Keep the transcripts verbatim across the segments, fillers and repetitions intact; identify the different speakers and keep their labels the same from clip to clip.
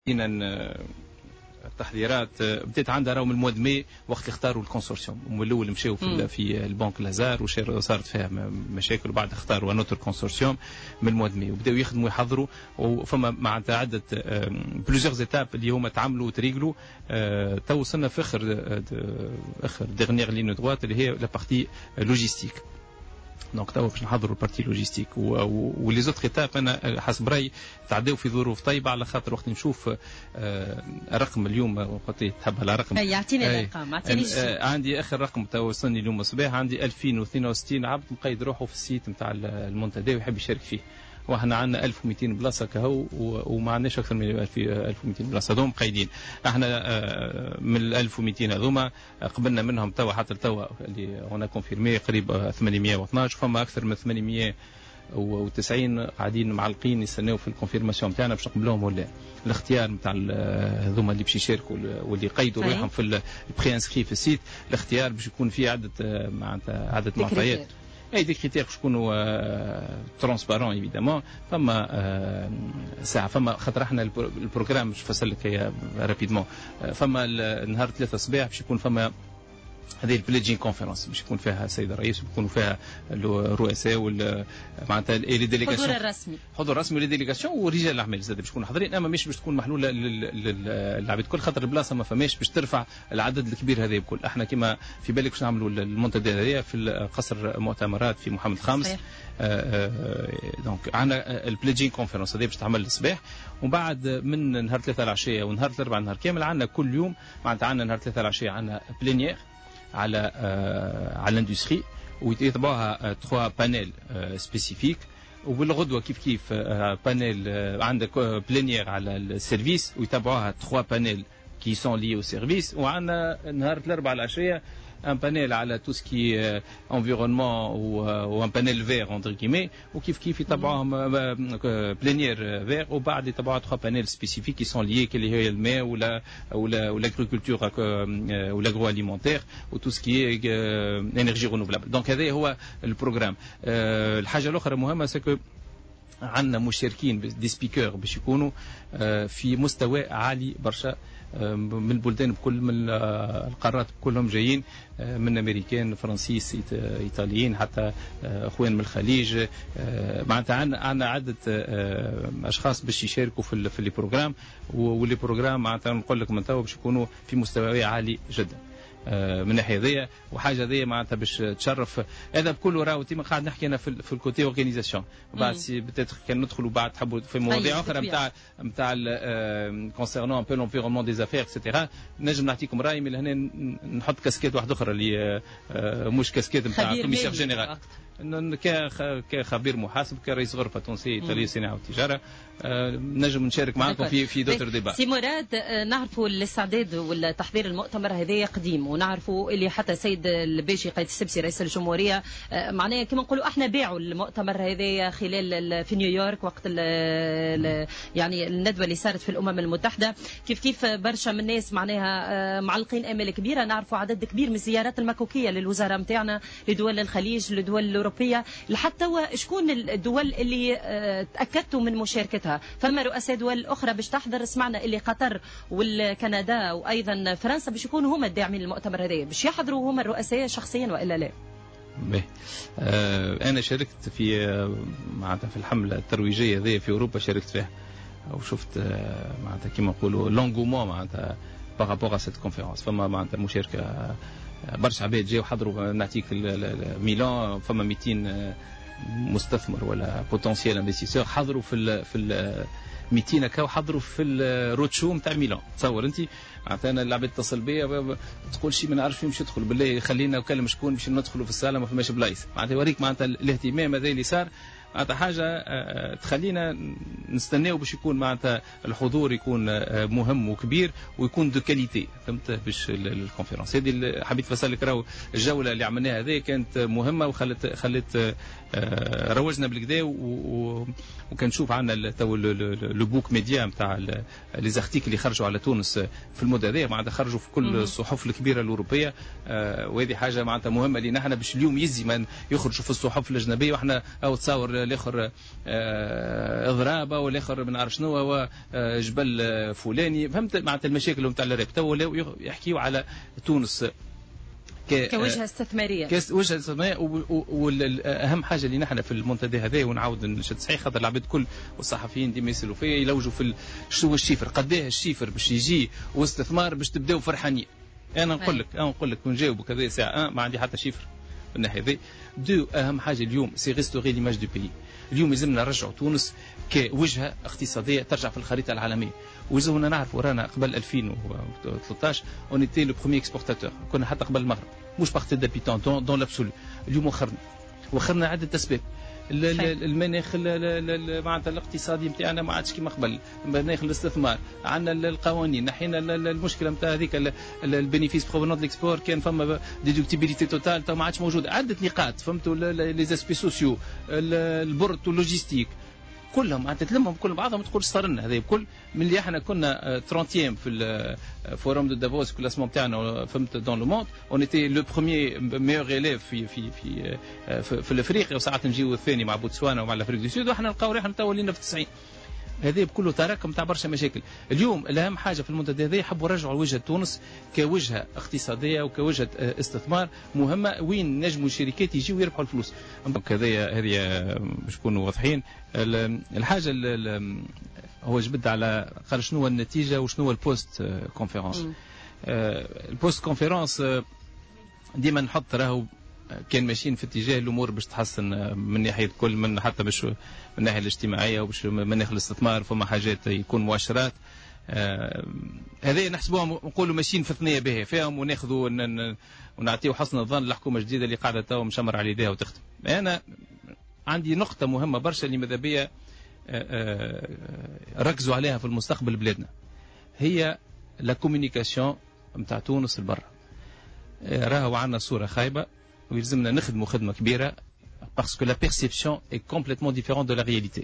Speaker 1: التحذيرات بدات عندها راهو من المواد مي وقت اللي اختاروا الكونسورسيوم، هم الاول مشاو في في البنك لازار وصارت فيها مشاكل، وبعد اختاروا نوتر كونسورسيوم من المواد مي وبداوا يخدموا يحضروا، وفما معناتها عده بلوزيغ زيتاب اللي هما تعملوا وتريقلوا. تو وصلنا في اخر اخر ديرنيير لين دوات اللي هي لا بارتي لوجيستيك. دونك توا باش نحضروا البارتي لوجيستيك ولي زوت ايتاب انا حسب رايي تعداو في ظروف طيبه، على خاطر وقت نشوف رقم اليوم قلت تحب على رقم
Speaker 2: يعطيني الارقام اعطيني
Speaker 1: عندي اخر رقم تو وصلني اليوم الصباح عندي ألفين واثنين وستين عبد مقيد روحه في السيت نتاع المنتدى ويحب يشارك فيه، واحنا عندنا ألف ومئتين بلاصه كهو وما عندناش اكثر من ألف ومئتين بلاصه هذوما مقيدين. احنا من ال ألف ومئتين هذوما قبلنا منهم توا حتى توا اللي هنا كونفيرمي قريب ثمانمئة واثناش، فما اكثر من ثمانمئة وتسعين قاعدين معلقين يستناو في الكونفيرماسيون نتاعنا باش نقبلوهم ولا. الاختيار نتاع هذوما اللي باش يشاركوا واللي قيدوا روحهم في البري انسكري في السيت، الاختيار باش يكون فيه عده معناتها عده معطيات. اي دي كريتير باش يكونوا ترونسبارون ايفيدامون. فما آه ساعه فما خاطر احنا البروغرام باش نفسر لك هي رابيدمون. فما النهار ثلاثة صباح باش يكون فما هذه البليجين كونفرنس باش يكون فيها السيد الرئيس ويكونوا فيها الرؤساء وال معناتها لي ديليغاسيون
Speaker 2: الحضور الرسمي
Speaker 1: الحضور الرسمي ولي ديليغاسيون ورجال الاعمال زاد باش يكونوا حاضرين، اما مش باش تكون محلوله للعباد الكل خاطر البلاصه ما فماش باش ترفع العدد الكبير هذا الكل. احنا كما في بالك باش نعملوا المنتدى هذايا في قصر مؤتمرات في محمد الخامس. دونك عندنا البليجين كونفرنس هذه باش تعمل الصباح، ومن بعد من نهار ثلاثة العشيه ونهار الاربعاء نهار كامل عندنا كل يوم معناتها عندنا نهار ثلاثة العشيه عندنا بلينيير على آه على الاندستري ويتبعوها تخوا بانيل آه سبيسيفيك، وبالغدوه كيف كيف آه بانيل آه عندك بلينيير على السيرفيس ويتبعوها تخوا بانيل كي سون لي او سيرفيس، وعندنا نهار الاربعاء العشيه un panel على tout ce qui est environnement ou, ou un panel vert entre guillemets، وكيف كيف يتبعوهم plénière vert وبعد يتبعوا trois panels spécifiques qui sont liés اللي هي الماء ولا ولا والagriculture والاغرواليمونتير و tout ce qui est énergie renouvelable. دونك هذا هو البروغرام. الحاجه الاخرى مهمه سكو عندنا مشاركين دي سبيكر باش يكونوا في مستوى عالي برشا من البلدان بكل من القارات كلهم جايين، من امريكان فرنسيس ايطاليين حتى اخوان من الخليج. معناتها عندنا عده اشخاص باش يشاركوا في في البروغرام، واللي بروغرام معناتها نقول لك من توا باش يكونوا في مستوى عالي جدا من ناحيه ذي. وحاجه ذي معناتها باش تشرف هذا بكله. راهو تيما قاعد نحكي انا في, في الكوتي اورغانيزاسيون، بعد بتاتر كان ندخلوا بعد تحبوا في مواضيع اخرى نتاع نتاع كونسيرنون ان بو لونفيرونمون دي زافير اكسيتيرا. نجم نعطيكم راي من هنا نحط كاسكيت واحده اخرى اللي مش كاسكيت نتاع كوميسير جينيرال كخبير محاسب كرئيس غرفه تونسيه ايطاليه الصناعه والتجاره. نجم نشارك معكم في في دوتر ديبا.
Speaker 2: سي مراد، نعرفوا الاستعداد والتحضير المؤتمر هذا قديم، ونعرفوا اللي حتى السيد الباشي قايد السبسي رئيس الجمهوريه معناها كما نقولوا احنا باعوا المؤتمر هذا خلال في نيويورك وقت ال ال يعني الندوه اللي صارت في الامم المتحده. كيف كيف برشا من الناس معناها معلقين امال كبيره. نعرفوا عدد كبير من الزيارات المكوكيه للوزراء نتاعنا لدول الخليج لدول الاوروبيه. لحتى شكون الدول اللي تاكدتوا من مشاركتها؟ فما رؤساء دول اخرى باش تحضر. سمعنا اللي قطر والكندا وايضا فرنسا باش يكونوا هما الداعمين للمؤتمر هذا، باش يحضروا هما الرؤساء شخصيا والا لا؟
Speaker 1: باهي. آه انا شاركت في معناتها في الحمله الترويجيه هذه في اوروبا، شاركت فيها وشفت آه معناتها كيما نقولوا لونغومون معناتها بارابور ا سيت كونفيرونس. فما معناتها مشاركه برشا عباد جاوا حضروا. نعطيك ميلان فما مئتين مستثمر ولا بوتنسيال انفستيسور حضروا في ال في ال مئتين كاو حضروا في الروتشو نتاع ميلان. تصور انت معناتها انا اللعبه تتصل بيا تقول شي ما نعرفش فين باش ندخل، بالله خلينا نكلم شكون باش ندخلوا في الصاله ما فماش بلايص. معناتها يوريك معناتها الاهتمام هذا اللي صار. معناتها حاجه تخلينا نستناو باش يكون معناتها الحضور يكون مهم وكبير ويكون دو كاليتي، فهمت؟ باش الكونفرنس هذه اللي حبيت نفسر لك. راهو الجوله اللي عملناها هذه كانت مهمه وخلت خلت روجنا بالكدا، وكنشوف عندنا تو لو بوك ميديا نتاع لي زارتيكل اللي خرجوا على تونس في المده هذه معناتها خرجوا في كل الصحف الكبيره الاوروبيه. وهذه حاجه معناتها مهمه لينا احنا باش اليوم يزي ما يخرجوا في الصحف الاجنبيه، واحنا او تصور والاخر اضرابه والاخر ما نعرف شنو جبل فلاني، فهمت معناتها المشاكل نتاع الراب تو يحكيوا على تونس
Speaker 2: كوجهه استثماريه
Speaker 1: كوجهه استثماريه. والاهم حاجه اللي نحن في المنتدى هذا ونعاود نشد صحيح خاطر العباد الكل والصحفيين ديما يسالوا فيا يلوجوا في شنو الشيفر قداه الشيفر باش يجي واستثمار باش تبداو فرحانين. انا نقول لك انا نقول لك ونجاوبك هذا ساعه ما عندي حتى شيفر من الناحيه هذه. دو اهم حاجه اليوم سي ريستوري ليماج دو بيي. اليوم لازمنا نرجعوا تونس كوجهه اقتصاديه ترجع في الخريطه العالميه. ولازمنا نعرفوا رانا قبل ألفين وثلاثة عشر اون ايتي لو بروميير اكسبورتاتور، كنا حتى قبل المغرب مش بارتي دابيتون دون دون لابسولو. اليوم وخرنا وخرنا عده اسباب. المناخ معناتها الاقتصادي نتاعنا ما عادش كيما قبل، مناخ الاستثمار عندنا القوانين، نحينا المشكله نتاع هذيك البينيفيس بروفونون دو ليكسبور، كان فما ديدكتيبيليتي توتال تو ما عادش موجود. عده نقاط فهمتوا لي زاسبي سوسيو البورت واللوجيستيك كلهم معناتها تلمهم كل بعضهم تقول صار لنا هذا الكل. من اللي احنا كنا ثلاثين في الفورم دو دافوس كلاسمون تاعنا فهمت دون لو موند اون ايتي لو بروميير ميور ايليف في في في في, في الافريقيا، وساعات نجيو الثاني مع بوتسوانا ومع الافريق دو سود، واحنا نلقاو ريحنا تو ولينا في تسعين. هذا بكله تراكم تاع برشا مشاكل. اليوم الاهم حاجه في المنتدى هذا يحبوا يرجعوا وجهه تونس كوجهه اقتصاديه وكوجهه استثمار مهمه وين نجموا الشركات يجيوا يربحوا الفلوس. هذه هذه باش نكونوا واضحين. الحاجه هو جبد على قال شنو هو النتيجه وشنو هو البوست كونفيرنس. البوست كونفيرنس ديما نحط راهو كان ماشيين في اتجاه الامور باش تحسن من ناحيه كل من حتى باش من الناحيه الاجتماعيه وباش من ناحيه الاستثمار فما حاجات يكون مؤشرات. آه هذه نحسبوها نقولوا ماشيين في ثنيه به فيهم وناخذوا ونعطيو حسن الظن للحكومه الجديده اللي قاعده تو مشمر على يديها وتخدم. انا عندي نقطه مهمه برشا اللي ماذا بيا آه ركزوا عليها في المستقبل بلادنا، هي لا كومونيكاسيون نتاع تونس لبرا. آه راهو عندنا صوره خايبه ويلزمنا نخدموا خدمه كبيره parce que la perception est complètement différente de la réalité.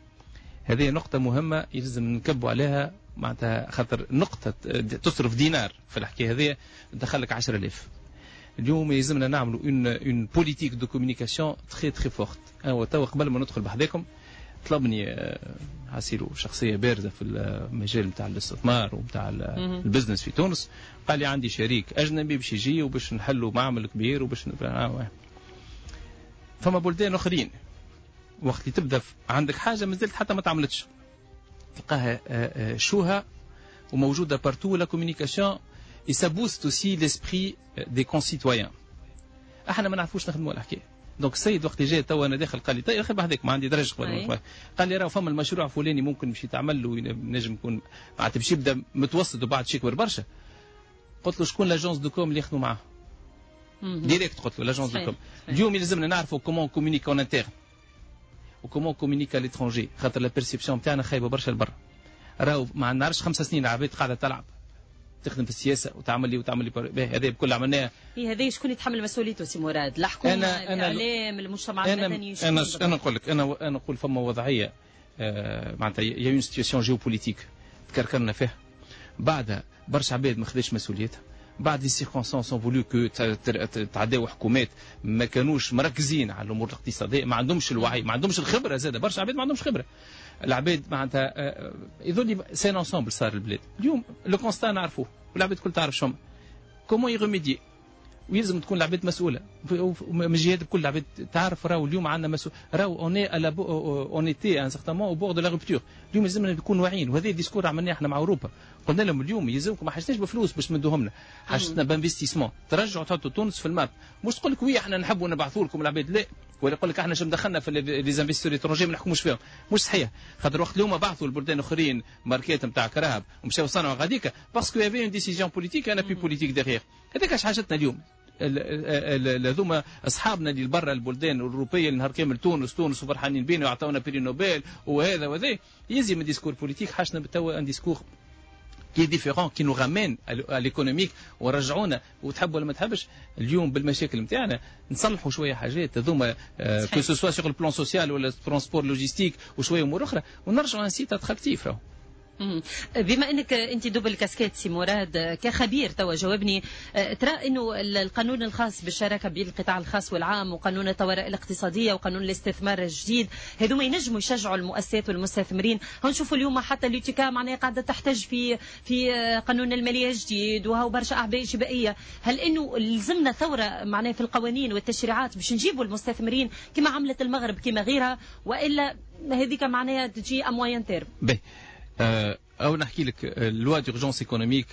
Speaker 1: هذه نقطه مهمه يلزم نكبوا عليها معناتها خاطر نقطه تصرف دينار في الحكايه هذه تدخلك عشرة آلاف. اليوم يلزمنا نعملوا اون اون بوليتيك دو كومونيكاسيون تري تري فورت. انا تو قبل ما ندخل بحذاكم طلبني عسيرو شخصيه بارزه في المجال نتاع الاستثمار ونتاع البزنس في تونس، قال لي عندي شريك اجنبي باش يجي وباش نحلوا معمل كبير وباش فما بلدان اخرين وقت اللي تبدا عندك حاجه مازلت حتى ما تعملتش تلقاها شوها وموجوده بارتو لا كومونيكاسيون اي سا بوست اوسي ليسبري دي كونسيتويان. احنا ما نعرفوش نخدموا الحكايه. دونك السيد وقت جاء تو انا داخل قال لي طيب خير بهذاك ما عندي درجه قبل، قال لي راه فما المشروع فلاني ممكن باش يتعمل له نجم يكون معناتها باش يبدا متوسط وبعد شي يكبر برشا. قلت له شكون لاجونس دو كوم اللي يخدموا معاه؟ ديريكت قلت له لاجونس دو كوم. اليوم يلزمنا نعرفوا كومون كومونيك اون انترن وكومون كومونيك على ليترونجي، خاطر لا بيرسيبسيون نتاعنا خايبه برشا لبرا. راهو ما نعرفش خمس سنين العباد قاعده تلعب تخدم في السياسه وتعمل لي وتعمل لي هذا بكل عملناه.
Speaker 2: هي هذه شكون يتحمل مسؤوليته سي مراد؟ الحكومه، الاعلام، المجتمع المدني؟
Speaker 1: انا انا نقول لك انا انا نقول فما وضعيه آه معناتها يا اون سيتواسيون جيوبوليتيك تكركرنا فيها بعد برشا عباد ما خداش مسؤوليتها، بعد لي سيركونسونس سون فولو كو تعداو حكومات ما كانوش مركزين على الامور الاقتصاديه، ما عندهمش الوعي، ما عندهمش الخبره، زاده برشا عباد ما عندهمش خبره. العباد معناتها يظل سين انسامبل صار البلاد. اليوم لو كونستا نعرفوه والعباد الكل تعرف شو كومون يغميدي، ويلزم تكون العباد مسؤوله من الجهات الكل. العباد تعرف راهو اليوم عندنا مسؤول، راهو اوني اون ايتي ان سارتان مون او بور دو لا روبتور. اليوم لازمنا نكون واعيين، وهذا ديسكور عملناه احنا مع اوروبا. قلنا لهم اليوم يلزمكم ما حاجتناش بفلوس باش تمدوهم لنا، حاجتنا بانفستيسمون، ترجعوا تحطوا تونس في الماب. مش تقول لك وي احنا نحبوا نبعثوا لكم العباد، لا، ولا يقول لك احنا شم دخلنا في لي زانفستور ايترونجي ما نحكموش فيهم. مش صحيح، خاطر وقت اليوم بعثوا البلدان الاخرين ماركات نتاع كراهب ومشاو صنعوا غاديكا باسكو يافي اون ديسيجن بوليتيك انا بي بوليتيك ديغيغ. هذاك اش حاجتنا اليوم. هذوما اصحابنا اللي برا البلدان الاوروبيه اللي نهار كامل تونس تونس وفرحانين بينا ويعطونا بري نوبل وهذا وذا، يلزم الديسكور بوليتيك حاجتنا بالتوا ان ديسكور كي ديفيرون كي نو رامين على ليكونوميك ورجعونا. وتحب ولا ما تحبش اليوم بالمشاكل نتاعنا نصلحوا شويه حاجات هذوما كو سو سوا سور البلان سوسيال ولا ترونسبور لوجيستيك وشويه امور اخرى ونرجعوا ان سيت اتراكتيف. راهو
Speaker 2: بما انك انت دوبل كاسكيت سي مراد كخبير توا جاوبني، ترى انه القانون الخاص بالشراكه بين القطاع الخاص والعام وقانون الطوارئ الاقتصاديه وقانون الاستثمار الجديد هذوما ينجموا يشجعوا المؤسسات والمستثمرين؟ هنشوفوا اليوم حتى اليوتيكا معناها قاعده تحتج في في قانون الماليه الجديد وهو برشا اعباء جبائيه. هل انه لزمنا ثوره معناها في القوانين والتشريعات باش نجيبوا المستثمرين كما عملت المغرب كما غيرها، والا هذيك معناها تجي اموين تيرم؟
Speaker 1: او نحكي لك اللوا دورجونس ايكونوميك،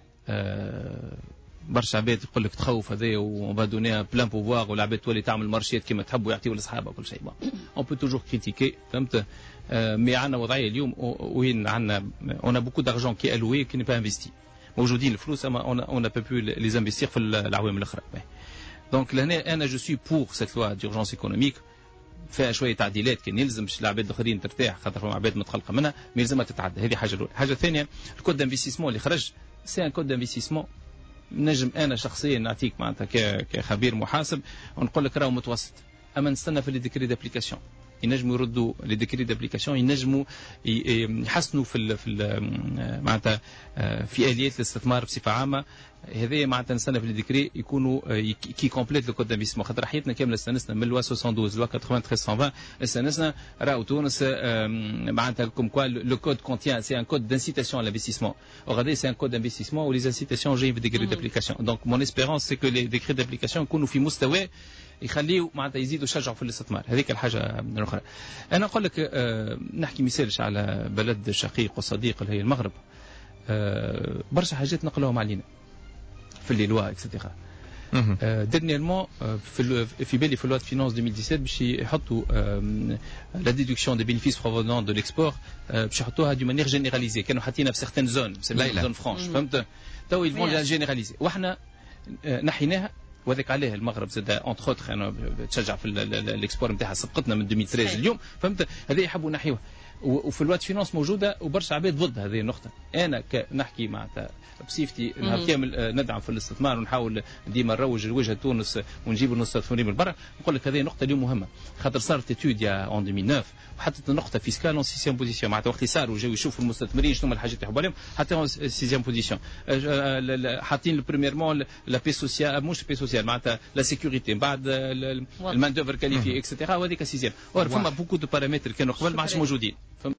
Speaker 1: برشا عباد يقول لك تخوف هذايا وون با دوني ان بلان بوفوار والعباد تولي تعمل مارشيات كما تحب ويعطيو لاصحابها وكل شيء. اون بو توجور كريتيكي، فهمت؟ مي عندنا وضعيه اليوم وين عندنا اون بوكو دارجون كي الوي كي ني با انفستي، موجودين الفلوس اما اون با بو لي زانفستير في العوامل الاخرى. دونك لهنا انا جو سوي بور سيت لوا دورجونس ايكونوميك، فيها شويه تعديلات كان يلزمش العباد الاخرين ترتاح خاطر فما عباد متقلقه منها، ما يلزمها تتعدى. هذه حاجه الاولى. الحاجه الثانيه الكود دانفستيسمون اللي خرج سي ان كود دانفستيسمون، نجم انا شخصيا نعطيك معناتها كخبير محاسب ونقول لك راهو متوسط، اما نستنى في لي ديكري دابليكاسيون ينجموا يردوا لي ديكري دابليكاسيون، ينجموا يحسنوا في في معناتها في اليات الاستثمار بصفه عامه. هذه معناتها نستنى في الديكري يكونوا كي كومبليت لو كود دانفستيسمون، خاطر حياتنا كامله استنسنا من لوا اثناش مئتين لوا ثمانية وثمانين مئتين استنسنا راهو تونس معناتها كوم كوا لو كود كونتيان سي ان كود دانسيتاسيون على الانفستيسمون، وغادي سي ان كود دانفستيسمون ولي انسيتاسيون جايين في الديكري دابليكاسيون. دونك مون اسبيرونس سي كو لي ديكري دابليكاسيون يكونوا في مستوى يخليوا معناتها يزيدوا يشجعوا في الاستثمار. هذيك الحاجه الاخرى. انا نقول لك أه نحكي مثالش على بلد شقيق وصديق اللي هي المغرب، أه برشا حاجات نقلوهم علينا في اللي لوا اكسيتيرا. ديرنييرمون في في بالي في لوا فينانس ألفين وسبعطاش باش يحطوا لا ديدكسيون دي بينيفيس بروفونون دو ليكسبور، باش يحطوها دو مانيير جينيراليزي. كانوا حاطينها في سيغتان زون زون فرانش، فهمت؟ تو يفون لا جينيراليزي وحنا نحيناها. وذاك عليه المغرب زاد اونتر اوتر انا تشجع في الاكسبور نتاعها سبقتنا من ألفين وثلاثة عشر اليوم، فهمت؟ هذه يحبوا نحيوها وفي الوقت فينانس موجوده وبرشا عباد ضد هذه النقطه. انا نحكي معناتها بصفتي نهار كامل ندعم في الاستثمار ونحاول ديما نروج لوجه تونس ونجيب المستثمرين من برا. نقول لك هذه نقطه اليوم مهمه خاطر صارت اتود يا اون ألفين وتسعة وحطت النقطه فيسكال اون سيزيام بوزيسيون، معناتها وقت صاروا جاوا يشوفوا المستثمرين شنو الحاجات اللي يحبوا عليهم حتى اون سيزيام بوزيسيون. حاطين بريميرمون لا بي سوسيال مش بي سوسيال معناتها لا سيكوريتي بعد المان دوفر كاليفي اكسترا وهذيك سيزيام. اور فما بوكو دو بارامتر كانوا قبل ما عادش موجودين.